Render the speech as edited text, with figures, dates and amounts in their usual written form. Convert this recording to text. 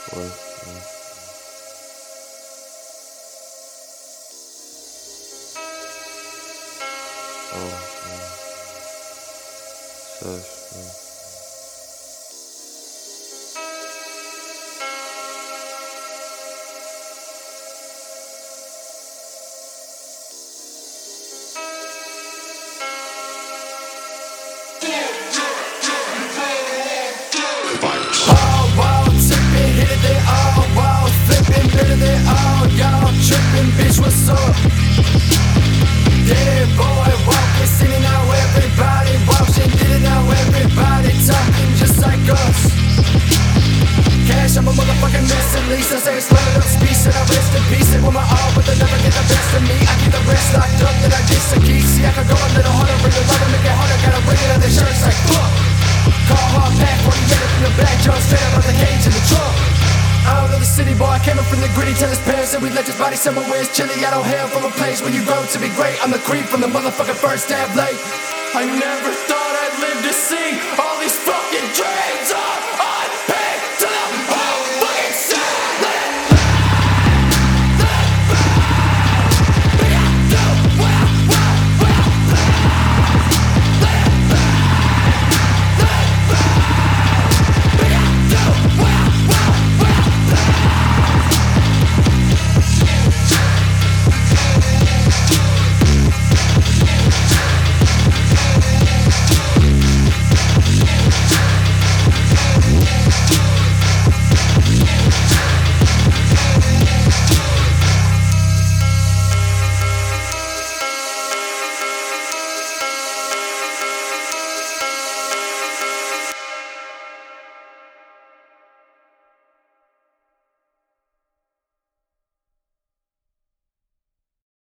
Ouais. Sage. Bitch, what's up? Yeah, boy, walking, singing now everybody watching, did it now everybody talking just like us. Cash, I'm a motherfucking mess at least. I say it's loaded up speech and I rest in peace. And with my all, but they never get the best of me. I keep the rest locked up, then I get some keys. See, I can go a little harder, bring it louder, make it harder. Gotta bring it on their shirts like fuck. Call hard back, 48 up in the back, jump straight out of the cage in the truck. I don't know the city boy, I came up from the gritty. Tell his parents that we left his body somewhere where it's chilly. I don't hail from a place where you grow to be great. I'm the creep from the motherfucking first damn late. I never thought I'd live to see